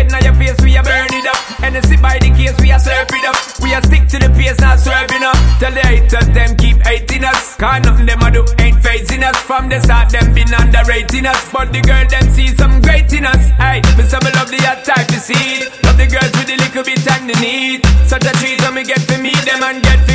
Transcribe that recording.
head, now your face, we a burn it up. Hennessy by the case, we a serve it up. We a stick to the pace, not swerving up. Tell the haters, them keep hating us. Cause nothing them a do ain't facing us. From the start, them been underrating us. But the girl, them see some great in us. Aye, me some love the hot type to see it. Love the girls with a little bit time they need. Such a treat when we get to meet them and get